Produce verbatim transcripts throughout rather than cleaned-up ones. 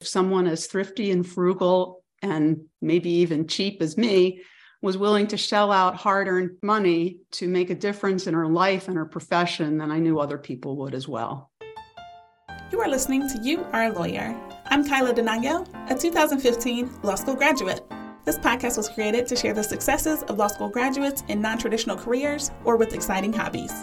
Someone as thrifty and frugal and maybe even cheap as me was willing to shell out hard-earned money to make a difference in her life and her profession, then I knew other people would as well. You are listening to You Are a Lawyer. I'm Kyla Denayo, a two thousand fifteen law school graduate. This podcast was created to share the successes of law school graduates in non-traditional careers or with exciting hobbies.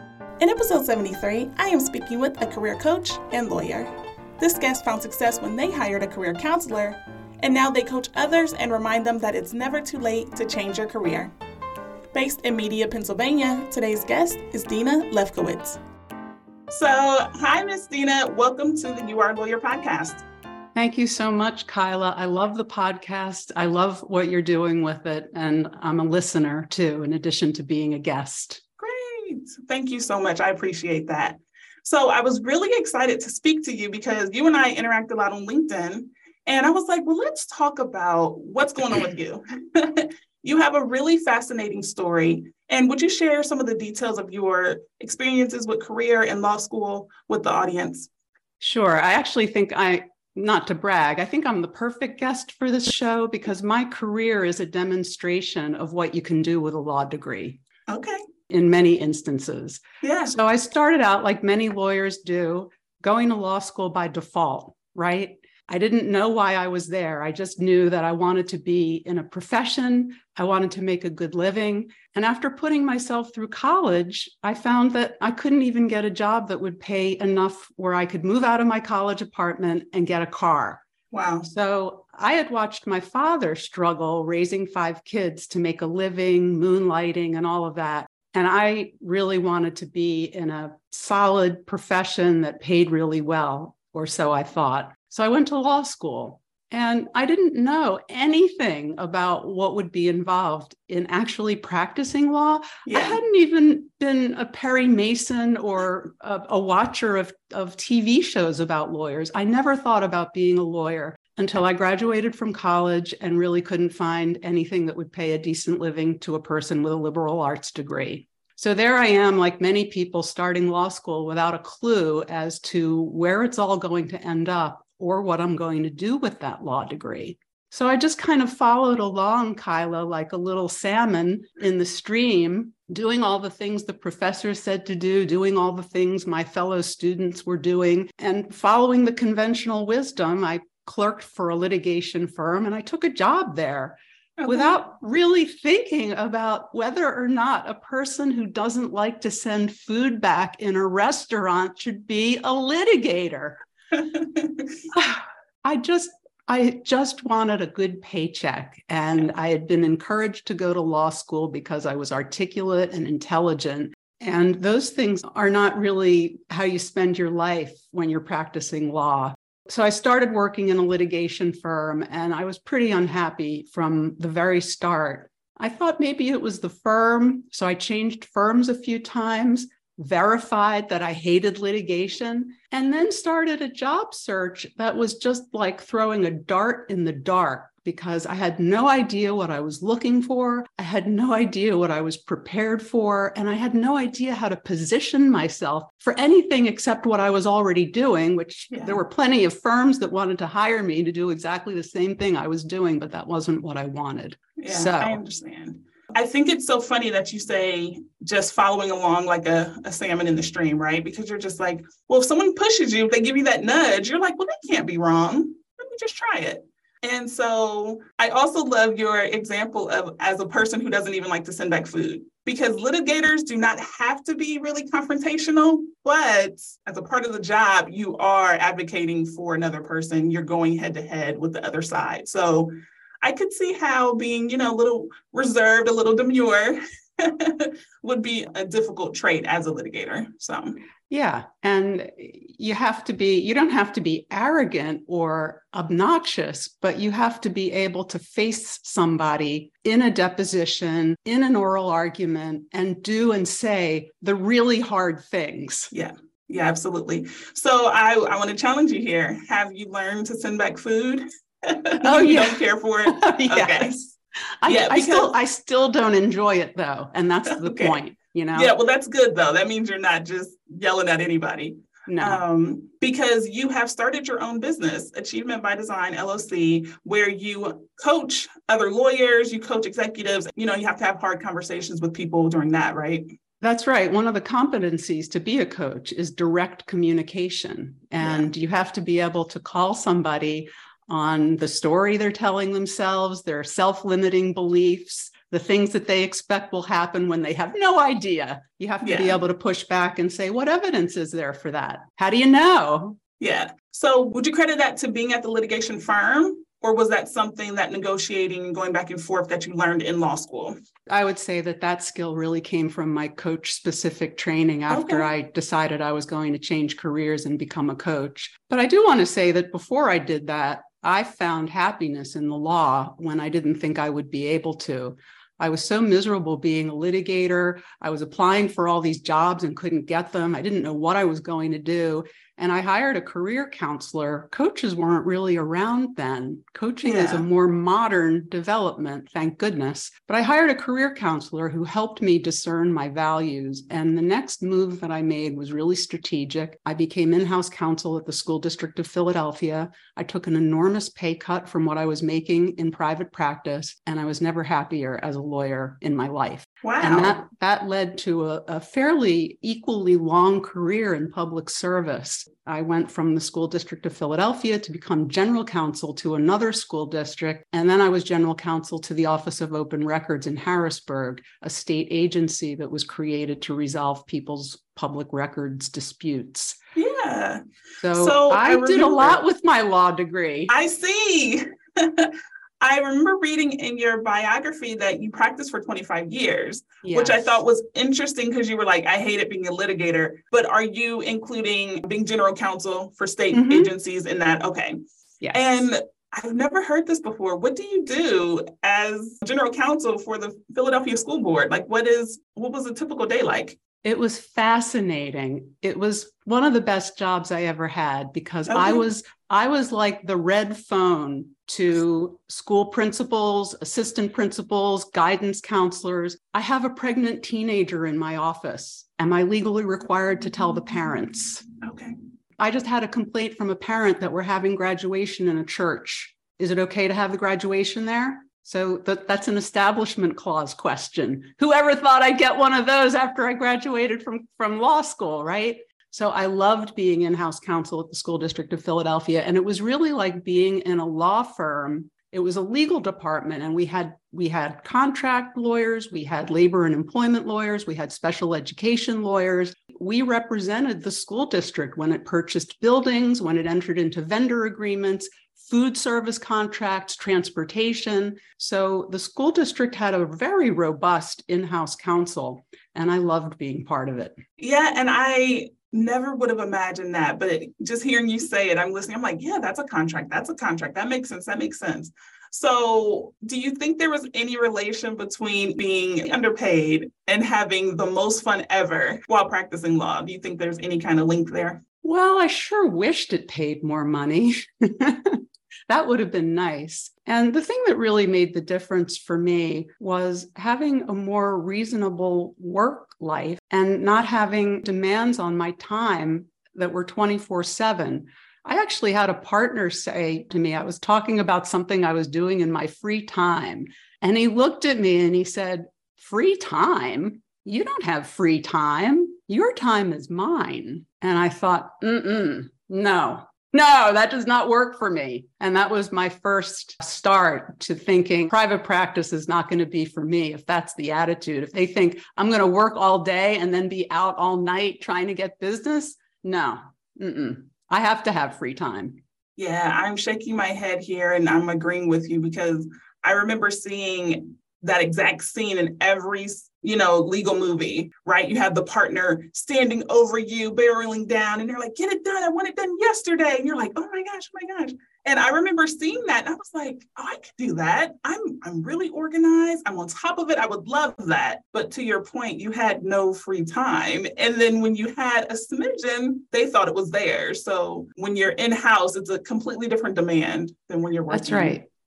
In episode seventy-three, I am speaking with a career coach and lawyer. This guest found success when they hired a career counselor, and now they coach others and remind them that it's never too late to change your career. Based in Media, Pennsylvania, today's guest is Dina Lefkowitz. So, hi, Miss Dina. Welcome to the You Are a Lawyer podcast. Thank you so much, Kyla. I love the podcast. I love what you're doing with it. And I'm a listener, too, in addition to being a guest. Great. Thank you so much. I appreciate that. So I was really excited to speak to you because you and I interact a lot on LinkedIn. And I was like, well, let's talk about what's going on with you. You have a really fascinating story. And would you share some of the details of your experiences with career and law school with the audience? Sure. I actually think I, not to brag, I think I'm the perfect guest for this show because my career is a demonstration of what you can do with a law degree. Okay. In many instances. Yeah. So I started out like many lawyers do, going to law school by default, right? I didn't know why I was there. I just knew that I wanted to be in a profession. I wanted to make a good living. And after putting myself through college, I found that I couldn't even get a job that would pay enough where I could move out of my college apartment and get a car. Wow. So I had watched my father struggle raising five kids to make a living, moonlighting, and all of that. And I really wanted to be in a solid profession that paid really well, or so I thought. So I went to law school, and I didn't know anything about what would be involved in actually practicing law. Yeah. I hadn't even been a Perry Mason or a, a watcher of, of T V shows about lawyers. I never thought about being a lawyer until I graduated from college and really couldn't find anything that would pay a decent living to a person with a liberal arts degree. So there I am, like many people, starting law school without a clue as to where it's all going to end up or what I'm going to do with that law degree. So I just kind of followed along, Kyla, like a little salmon in the stream, doing all the things the professor said to do, doing all the things my fellow students were doing, and following the conventional wisdom. I clerked for a litigation firm and I took a job there. Okay. Without really thinking about whether or not a person who doesn't like to send food back in a restaurant should be a litigator. I just, I just wanted a good paycheck, and I had been encouraged to go to law school because I was articulate and intelligent. And those things are not really how you spend your life when you're practicing law. So I started working in a litigation firm, and I was pretty unhappy from the very start. I thought maybe it was the firm, so I changed firms a few times, verified that I hated litigation, and then started a job search that was just like throwing a dart in the dark because I had no idea what I was looking for. I had no idea what I was prepared for, and I had no idea how to position myself for anything except what I was already doing, which yeah. There were plenty of firms that wanted to hire me to do exactly the same thing I was doing, but that wasn't what I wanted. Yeah, so, I understand. I think it's so funny that you say just following along like a, a salmon in the stream, right? Because you're just like, well, if someone pushes you, if they give you that nudge, you're like, well, that can't be wrong. Let me just try it. And so I also love your example of as a person who doesn't even like to send back food, because litigators do not have to be really confrontational, but as a part of the job, you are advocating for another person. You're going head to head with the other side. So I could see how being, you know, a little reserved, a little demure would be a difficult trait as a litigator. So, yeah. And you have to be, you don't have to be arrogant or obnoxious, but you have to be able to face somebody in a deposition, in an oral argument, and do and say the really hard things. Yeah. Yeah, absolutely. So I, I want to challenge you here. Have you learned to send back food? Oh, you yeah. don't care for it? Yes. Okay. I, yeah, I still I still don't enjoy it, though. And that's the okay. point, you know? Yeah, well, that's good, though. That means you're not just yelling at anybody. No. Um, because you have started your own business, Achievement by Design, L L C, where you coach other lawyers, you coach executives, you know, you have to have hard conversations with people during that, right? That's right. One of the competencies to be a coach is direct communication. And yeah. you have to be able to call somebody on the story they're telling themselves, their self-limiting beliefs, the things that they expect will happen when they have no idea. You have to yeah. be able to push back and say, what evidence is there for that? How do you know? Yeah. So would you credit that to being at the litigation firm? Or was that something that negotiating and going back and forth that you learned in law school? I would say that that skill really came from my coach-specific training after okay. I decided I was going to change careers and become a coach. But I do want to say that before I did that, I found happiness in the law when I didn't think I would be able to. I was so miserable being a litigator. I was applying for all these jobs and couldn't get them. I didn't know what I was going to do. And I hired a career counselor. Coaches weren't really around then. Coaching yeah. is a more modern development, thank goodness. But I hired a career counselor who helped me discern my values. And the next move that I made was really strategic. I became in-house counsel at the School District of Philadelphia. I took an enormous pay cut from what I was making in private practice, and I was never happier as a lawyer in my life. Wow. And that, that led to a, a fairly equally long career in public service. I went from the School District of Philadelphia to become general counsel to another school district. And then I was general counsel to the Office of Open Records in Harrisburg, a state agency that was created to resolve people's public records disputes. Yeah. So, so I, I did a lot with my law degree. I see. I remember reading in your biography that you practiced for twenty-five years, yes. which I thought was interesting because you were like, I hated being a litigator, but are you including being general counsel for state mm-hmm. agencies in that? Okay. Yes. And I've never heard this before. What do you do as general counsel for the Philadelphia School Board? Like, what is, what was a typical day like? It was fascinating. It was one of the best jobs I ever had because okay. I was I was like the red phone to school principals, assistant principals, guidance counselors. I have a pregnant teenager in my office. Am I legally required to tell the parents? Okay. I just had a complaint from a parent that we're having graduation in a church. Is it okay to have the graduation there? So that, that's an establishment clause question. Whoever thought I'd get one of those after I graduated from, from law school, right? So I loved being in-house counsel at the School District of Philadelphia. And it was really like being in a law firm. It was a legal department, and we had we had contract lawyers, we had labor and employment lawyers, we had special education lawyers. We represented the school district when it purchased buildings, when it entered into vendor agreements, food service contracts, transportation. So the school district had a very robust in-house counsel, and I loved being part of it. Yeah, and I never would have imagined that, but just hearing you say it, I'm listening, I'm like, yeah, that's a contract. That's a contract. That makes sense. That makes sense. So do you think there was any relation between being underpaid and having the most fun ever while practicing law? Do you think there's any kind of link there? Well, I sure wished it paid more money. That would have been nice. And the thing that really made the difference for me was having a more reasonable work life and not having demands on my time that were twenty-four seven. I actually had a partner say to me, I was talking about something I was doing in my free time. And he looked at me and he said, free time? You don't have free time. Your time is mine. And I thought, mm-mm, no. No, that does not work for me. And that was my first start to thinking private practice is not going to be for me if that's the attitude. If they think I'm going to work all day and then be out all night trying to get business, no, mm-mm. I have to have free time. Yeah, I'm shaking my head here and I'm agreeing with you because I remember seeing that exact scene in every, you know, legal movie, right? You have the partner standing over you, barreling down, and they're like, get it done. I want it done yesterday. And you're like, oh my gosh, oh my gosh. And I remember seeing that and I was like, oh, I could do that. I'm, I'm really organized. I'm on top of it. I would love that. But to your point, you had no free time. And then when you had a smidgen, they thought it was theirs. So when you're in-house, it's a completely different demand than when you're working. That's right.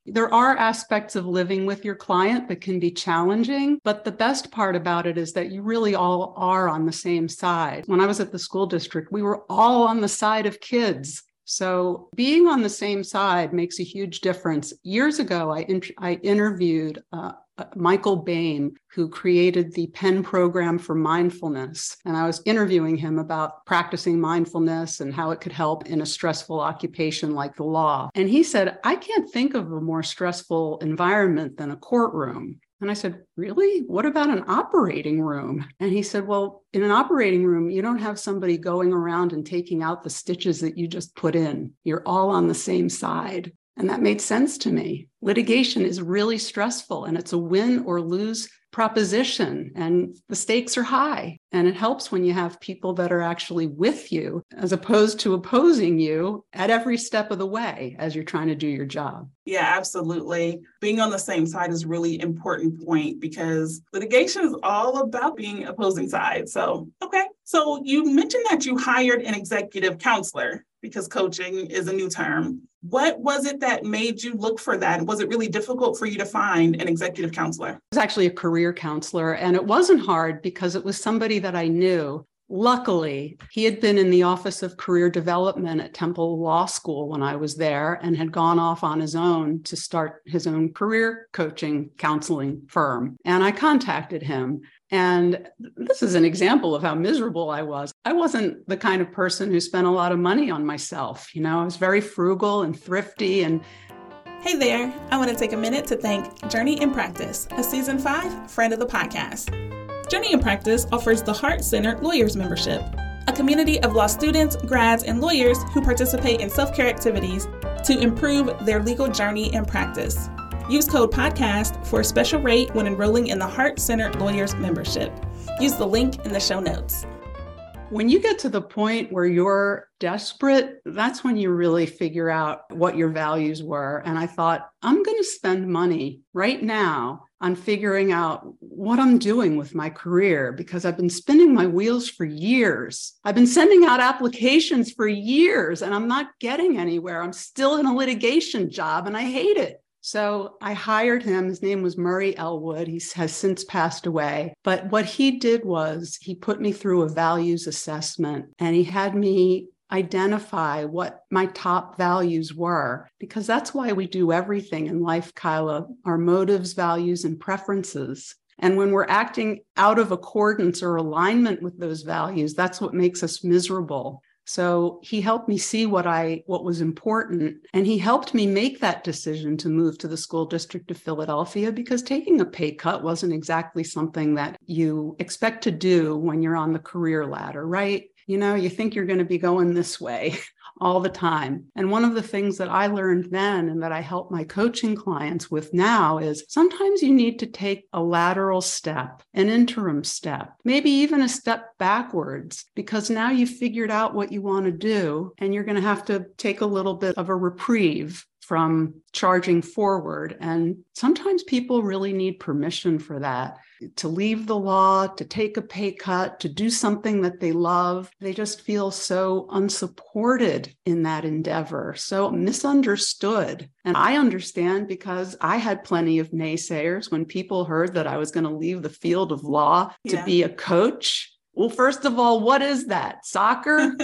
There are aspects of living with your client that can be challenging, but the best part about it is that you really all are on the same side. When I was at the school district, we were all on the side of kids. So being on the same side makes a huge difference. Years ago, I, in- I interviewed uh, Michael Bain, who created the Penn program for mindfulness. And I was interviewing him about practicing mindfulness and how it could help in a stressful occupation like the law. And he said, I can't think of a more stressful environment than a courtroom. And I said, really? What about an operating room? And he said, well, in an operating room, you don't have somebody going around and taking out the stitches that you just put in. You're all on the same side. And that made sense to me. Litigation is really stressful, and it's a win or lose proposition, and the stakes are high. And it helps when you have people that are actually with you as opposed to opposing you at every step of the way as you're trying to do your job. Yeah, absolutely. Being on the same side is a really important point because litigation is all about being opposing sides. So, okay. So you mentioned that you hired an executive counselor because coaching is a new term. What was it that made you look for that? Was it really difficult for you to find an executive counselor? I was actually a career counselor, and it wasn't hard because it was somebody that I knew. Luckily, he had been in the Office of Career Development at Temple Law School when I was there and had gone off on his own to start his own career coaching counseling firm. And I contacted him. And this is an example of how miserable I was. I wasn't the kind of person who spent a lot of money on myself. You know, I was very frugal and thrifty. And hey there, I want to take a minute to thank Journey in Practice, a season five friend of the podcast. Journey in Practice offers the Heart-Centered Lawyers Membership, a community of law students, grads, and lawyers who participate in self-care activities to improve their legal journey in practice. Use code PODCAST for a special rate when enrolling in the Heart-Centered Lawyers Membership. Use the link in the show notes. When you get to the point where you're desperate, that's when you really figure out what your values were. And I thought, I'm going to spend money right now on figuring out what I'm doing with my career because I've been spinning my wheels for years. I've been sending out applications for years and I'm not getting anywhere. I'm still in a litigation job and I hate it. So I hired him. His name was Murray Elwood. He has since passed away. But what he did was he put me through a values assessment and he had me identify what my top values were, because that's why we do everything in life, Kyla, our motives, values, and preferences. And when we're acting out of accordance or alignment with those values, that's what makes us miserable. So he helped me see what I what was important, and he helped me make that decision to move to the School District of Philadelphia because taking a pay cut wasn't exactly something that you expect to do when you're on the career ladder, right? You know, you think you're going to be going this way all the time. And one of the things that I learned then and that I help my coaching clients with now is sometimes you need to take a lateral step, an interim step, maybe even a step backwards, because now you've figured out what you want to do and you're going to have to take a little bit of a reprieve from charging forward. And sometimes people really need permission for that, to leave the law, to take a pay cut, to do something that they love. They just feel so unsupported in that endeavor, so misunderstood. And I understand because I had plenty of naysayers when people heard that I was going to leave the field of law to Yeah. be a coach. Well, first of all, what is that? Soccer?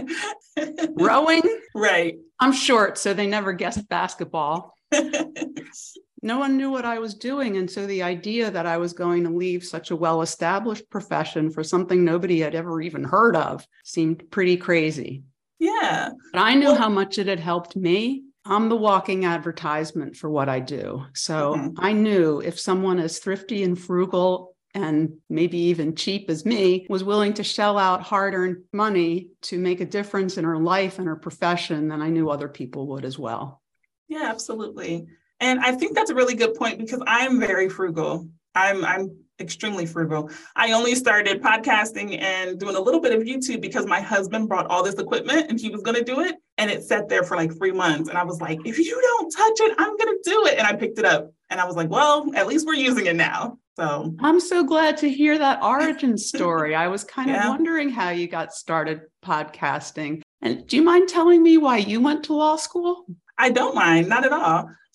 Rowing? Right. I'm short, so they never guessed basketball. No one knew what I was doing. And so the idea that I was going to leave such a well-established profession for something nobody had ever even heard of seemed pretty crazy. Yeah. But I knew Well- how much it had helped me. I'm the walking advertisement for what I do. So Mhm. I knew if someone as thrifty and frugal and maybe even cheap as me was willing to shell out hard-earned money to make a difference in her life and her profession, then I knew other people would as well. Yeah, absolutely. And I think that's a really good point because I'm very frugal. I'm I'm extremely frugal. I only started podcasting and doing a little bit of YouTube because my husband brought all this equipment and he was going to do it. And it sat there for like three months. And I was like, if you don't touch it, I'm going to do it. And I picked it up and I was like, well, at least we're using it now. So I'm so glad to hear that origin story. I was kind Yeah. of wondering how you got started podcasting. And do you mind telling me why you went to law school? I don't mind, not at all.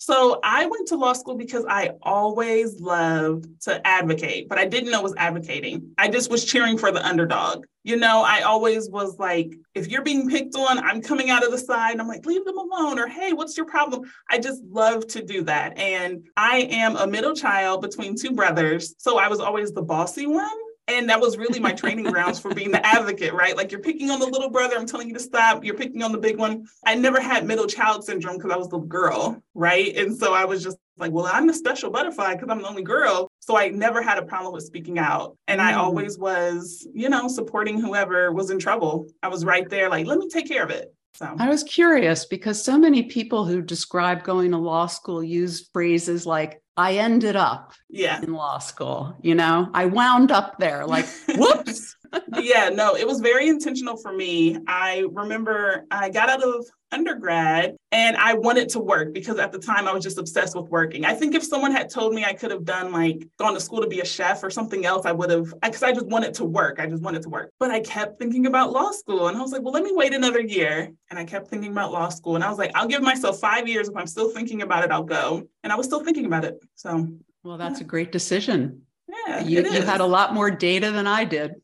So I went to law school because I always loved to advocate, but I didn't know it was advocating. I just was cheering for the underdog. You know, I always was like, if you're being picked on, I'm coming out of the side and I'm like, leave them alone, or hey, what's your problem? I just love to do that. And I am a middle child between two brothers. So I was always the bossy one. And that was really my training grounds for being the advocate, right? Like, you're picking on the little brother, I'm telling you to stop. You're picking on the big one. I never had middle child syndrome because I was the girl, right? And so I was just like, well, I'm the special butterfly because I'm the only girl. So I never had a problem with speaking out. And mm. I always was, you know, supporting whoever was in trouble. I was right there, like, let me take care of it. So I was curious because so many people who describe going to law school use phrases like, I ended up yeah. in law school, you know, I wound up there, like, whoops. Yeah, no, it was very intentional for me. I remember I got out of undergrad and I wanted to work because at the time I was just obsessed with working. I think if someone had told me I could have done like gone to school to be a chef or something else, I would have, because I just wanted to work. I just wanted to work. But I kept thinking about law school and I was like, well, let me wait another year. And I kept thinking about law school. And I was like, I'll give myself five years. If I'm still thinking about it, I'll go. And I was still thinking about it. So, well, that's yeah. a great decision. Yeah, you, you had a lot more data than I did.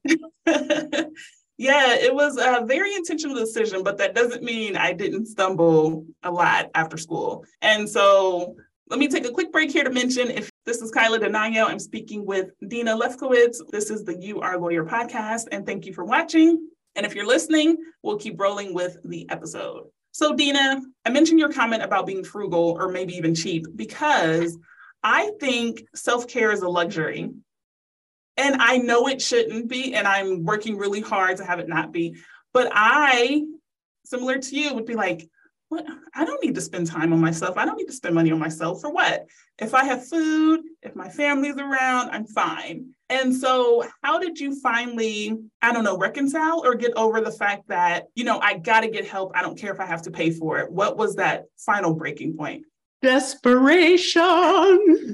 Yeah, it was a very intentional decision, but that doesn't mean I didn't stumble a lot after school. And so let me take a quick break here to mention, if this is Kyla Denanyo, I'm speaking with Dina Lefkowitz. This is the You Are Lawyer podcast, and thank you for watching. And if you're listening, we'll keep rolling with the episode. So Dina, I mentioned your comment about being frugal or maybe even cheap because I think self-care is a luxury. And I know it shouldn't be, and I'm working really hard to have it not be. But I, similar to you, would be like, what? I don't need to spend time on myself. I don't need to spend money on myself. For what? If I have food, if my family's around, I'm fine. And so how did you finally, I don't know, reconcile or get over the fact that, you know, I got to get help. I don't care if I have to pay for it. What was that final breaking point? Desperation.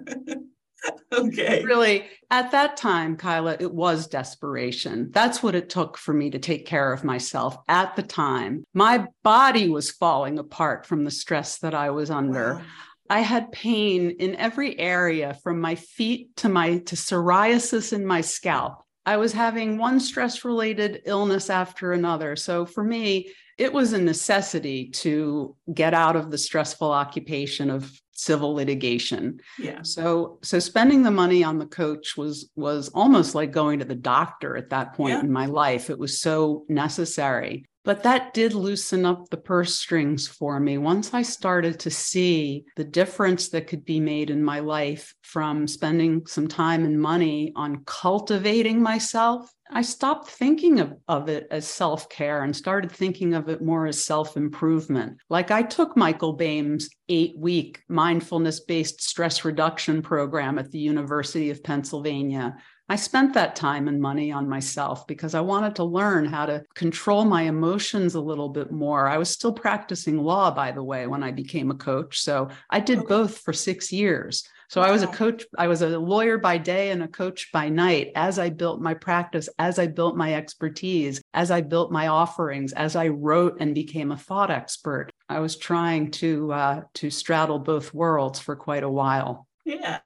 Okay. Really, at that time, Kyla, it was desperation. That's what it took for me to take care of myself at the time. My body was falling apart from the stress that I was under. Wow. I had pain in every area, from my feet to my to psoriasis in my scalp. I was having one stress-related illness after another. So for me, it was a necessity to get out of the stressful occupation of civil litigation. Yeah. So, so spending the money on the coach was, was almost like going to the doctor at that point yeah. in my life. It was so necessary. But that did loosen up the purse strings for me once I started to see the difference that could be made in my life from spending some time and money on cultivating myself. I stopped thinking of, of it as self-care and started thinking of it more as self-improvement. Like, I took Michael Boehm's eight-week mindfulness-based stress reduction program at the University of Pennsylvania. I spent that time and money on myself because I wanted to learn how to control my emotions a little bit more. I was still practicing law, by the way, when I became a coach. So I did okay. both for six years. So wow. I was a coach, I was a lawyer by day and a coach by night as I built my practice, as I built my expertise, as I built my offerings, as I wrote and became a thought expert. I was trying to uh, to straddle both worlds for quite a while. Yeah.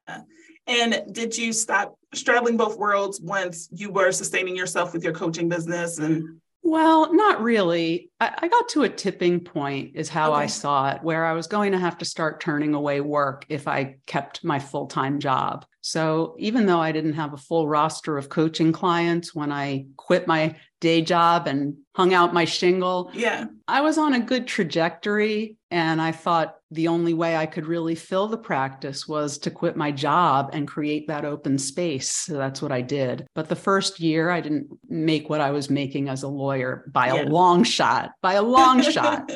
And did you stop straddling both worlds once you were sustaining yourself with your coaching business? And well, not really. I, I got to a tipping point is how okay. I saw it, where I was going to have to start turning away work if I kept my full-time job. So even though I didn't have a full roster of coaching clients when I quit my day job and hung out my shingle, yeah, I was on a good trajectory. And I thought the only way I could really fill the practice was to quit my job and create that open space. So that's what I did. But the first year, I didn't make what I was making as a lawyer by yeah. a long shot, by a long shot.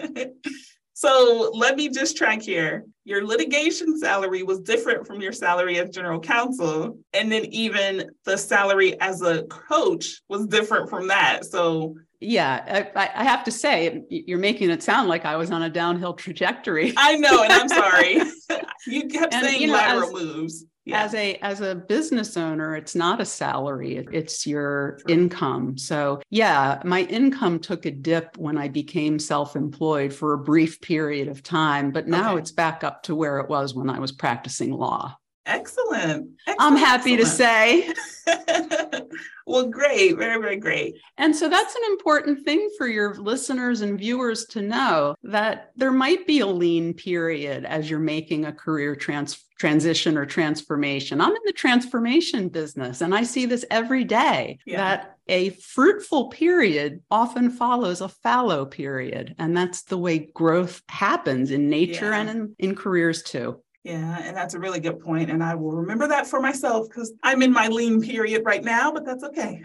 So let me just track here. Your litigation salary was different from your salary as general counsel. And then even the salary as a coach was different from that. So Yeah, I, I have to say, you're making it sound like I was on a downhill trajectory. I know, and I'm sorry. You kept and, saying you know, lateral as, moves. Yeah. As a as a business owner, it's not a salary, it's your True. income. So yeah, my income took a dip when I became self-employed for a brief period of time, but now Okay. it's back up to where it was when I was practicing law. Excellent. Excellent. I'm happy excellent. to say. Well, great. Very, very great. And so that's an important thing for your listeners and viewers to know, that there might be a lean period as you're making a career trans- transition or transformation. I'm in the transformation business, and I see this every day, yeah. that a fruitful period often follows a fallow period. And that's the way growth happens in nature yeah. and in, in careers too. Yeah, and that's a really good point. And I will remember that for myself, because I'm in my lean period right now, but that's okay.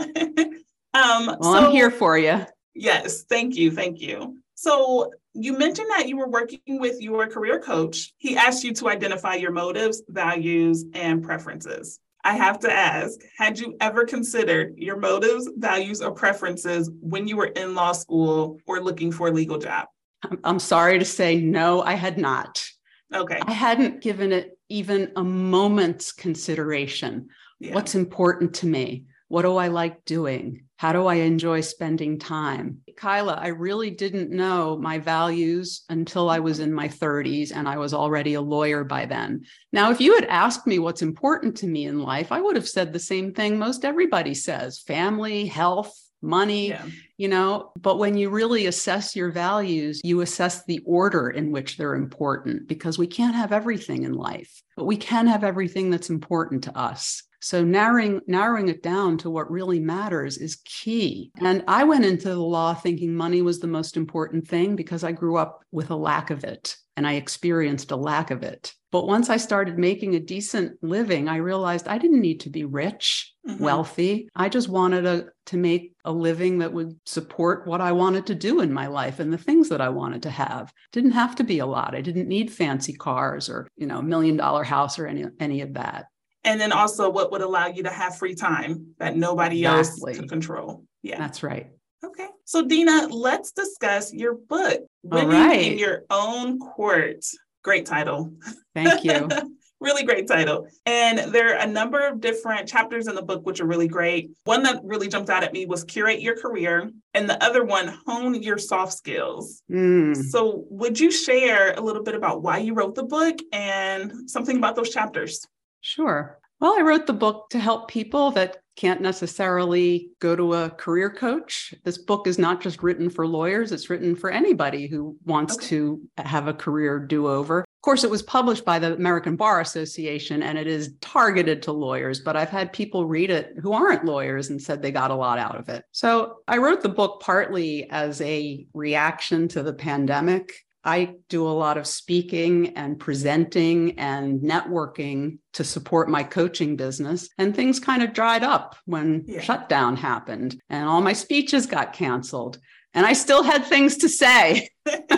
um, well, so, I'm here for you. Yes, thank you. Thank you. So you mentioned that you were working with your career coach. He asked you to identify your motives, values, and preferences. I have to ask, had you ever considered your motives, values, or preferences when you were in law school or looking for a legal job? I'm sorry to say, no, I had not. Okay. I hadn't given it even a moment's consideration. Yeah. What's important to me? What do I like doing? How do I enjoy spending time? Kyla, I really didn't know my values until I was in my thirties, and I was already a lawyer by then. Now, if you had asked me what's important to me in life, I would have said the same thing most everybody says: family, health, money, yeah. you know, but when you really assess your values, you assess the order in which they're important, because we can't have everything in life, but we can have everything that's important to us. So narrowing, narrowing it down to what really matters is key. And I went into the law thinking money was the most important thing because I grew up with a lack of it, and I experienced a lack of it. But once I started making a decent living, I realized I didn't need to be rich, mm-hmm. wealthy. I just wanted a, to make a living that would support what I wanted to do in my life and the things that I wanted to have. Didn't have to be a lot. I didn't need fancy cars or, you know, million dollar house or any, any of that. And then also what would allow you to have free time that nobody exactly. else could control. Yeah, that's right. Okay. So Dina, let's discuss your book, Winning right. in Your Own Court. Great title. Thank you. Really great title. And there are a number of different chapters in the book, which are really great. One that really jumped out at me was Curate Your Career, and the other one, Hone Your Soft Skills. Mm. So would you share a little bit about why you wrote the book and something about those chapters? Sure. Well, I wrote the book to help people that can't necessarily go to a career coach. This book is not just written for lawyers, it's written for anybody who wants okay. to have a career do-over. Of course, it was published by the American Bar Association, and it is targeted to lawyers, but I've had people read it who aren't lawyers and said they got a lot out of it. So I wrote the book partly as a reaction to the pandemic. I do a lot of speaking and presenting and networking to support my coaching business. And things kind of dried up when yeah. shutdown happened and all my speeches got canceled. And I still had things to say.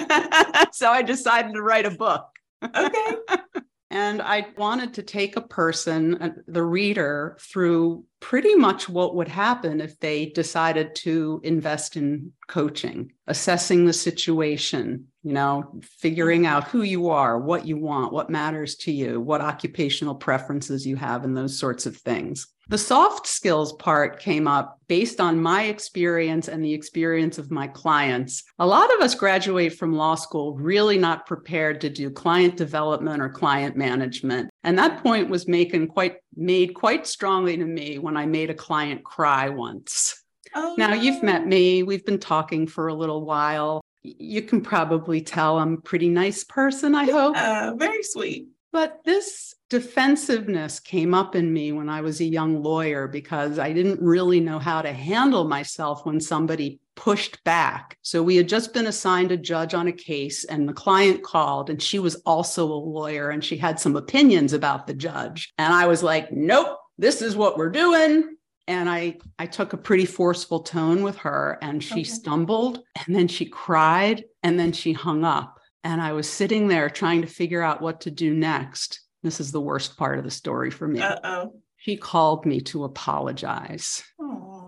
So I decided to write a book. Okay. And I wanted to take a person, the reader, through pretty much what would happen if they decided to invest in coaching, assessing the situation, you know, figuring out who you are, what you want, what matters to you, what occupational preferences you have, and those sorts of things. The soft skills part came up based on my experience and the experience of my clients. A lot of us graduate from law school really not prepared to do client development or client management. And that point was making quite, made quite strongly to me when I made a client cry once. Oh, now, you've met me. We've been talking for a little while. You can probably tell I'm a pretty nice person, I hope. Uh, very sweet. But this defensiveness came up in me when I was a young lawyer because I didn't really know how to handle myself when somebody pushed back. So we had just been assigned a judge on a case, and the client called, and she was also a lawyer, and she had some opinions about the judge. And I was like, nope, this is what we're doing. And I, I took a pretty forceful tone with her, and she okay. stumbled, and then she cried, and then she hung up. And I was sitting there trying to figure out what to do next. This is the worst part of the story for me. Uh-oh. She called me to apologize. Aww.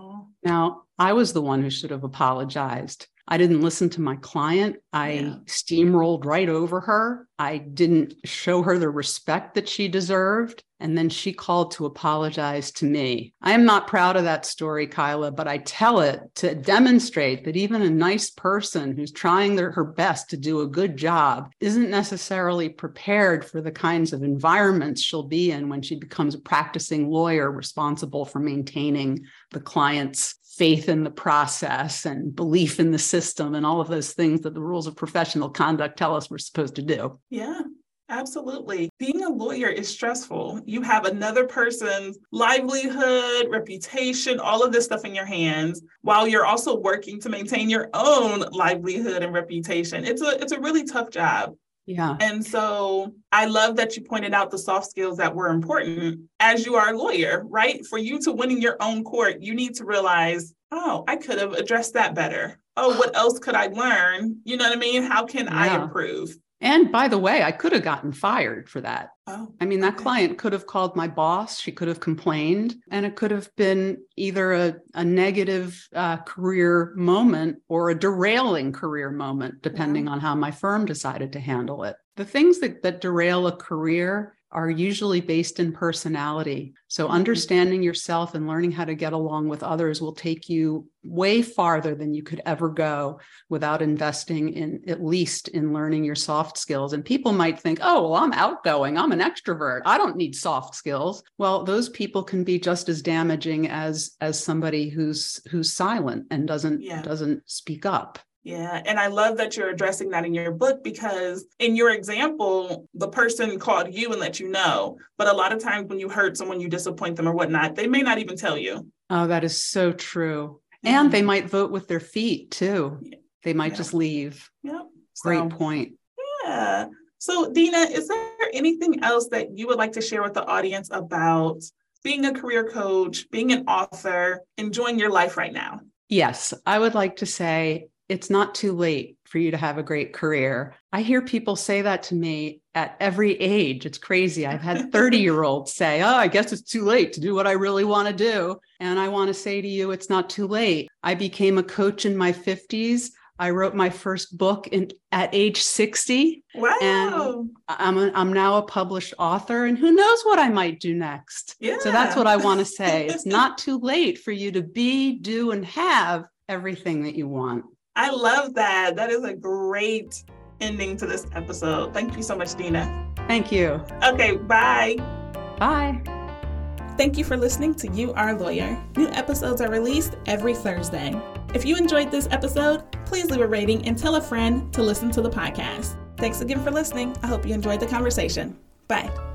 Now, I was the one who should have apologized. I didn't listen to my client. I yeah. steamrolled right over her. I didn't show her the respect that she deserved. And then she called to apologize to me. I am not proud of that story, Kyla, but I tell it to demonstrate that even a nice person who's trying their, her best to do a good job isn't necessarily prepared for the kinds of environments she'll be in when she becomes a practicing lawyer responsible for maintaining the client's faith in the process and belief in the system and all of those things that the rules of professional conduct tell us we're supposed to do. Yeah, absolutely. Being a lawyer is stressful. You have another person's livelihood, reputation, all of this stuff in your hands, while you're also working to maintain your own livelihood and reputation. It's a, it's a really tough job. Yeah. And so I love that you pointed out the soft skills that were important as you are a lawyer, right? For you to win in your own court, you need to realize, oh, I could have addressed that better. Oh, what else could I learn? You know what I mean? How can yeah. I improve? And by the way, I could have gotten fired for that. Oh, I mean, that okay. client could have called my boss. She could have complained, and it could have been either a, a negative uh, career moment or a derailing career moment, depending yeah. on how my firm decided to handle it. The things that, that derail a career are usually based in personality. So mm-hmm. understanding yourself and learning how to get along with others will take you way farther than you could ever go without investing in, at least in learning your soft skills. And people might think, oh, well, I'm outgoing. I'm an extrovert. I don't need soft skills. Well, those people can be just as damaging as, as somebody who's, who's silent and doesn't, yeah. doesn't speak up. Yeah. And I love that you're addressing that in your book, because in your example, the person called you and let you know. But a lot of times when you hurt someone, you disappoint them or whatnot, they may not even tell you. Oh, that is so true. Mm-hmm. And they might vote with their feet too. Yeah. They might yeah. just leave. Yep. Great So, point. Yeah. So Dina, is there anything else that you would like to share with the audience about being a career coach, being an author, enjoying your life right now? Yes, I would like to say, it's not too late for you to have a great career. I hear people say that to me at every age. It's crazy. I've had thirty-year-olds say, oh, I guess it's too late to do what I really want to do. And I want to say to you, it's not too late. I became a coach in my fifties. I wrote my first book in, at age sixty. Wow. And I'm, a, I'm now a published author, and who knows what I might do next. Yeah. So that's what I want to say. It's not too late for you to be, do, and have everything that you want. I love that. That is a great ending to this episode. Thank you so much, Dina. Thank you. Okay, bye. Bye. Thank you for listening to You Are a Lawyer. New episodes are released every Thursday. If you enjoyed this episode, please leave a rating and tell a friend to listen to the podcast. Thanks again for listening. I hope you enjoyed the conversation. Bye.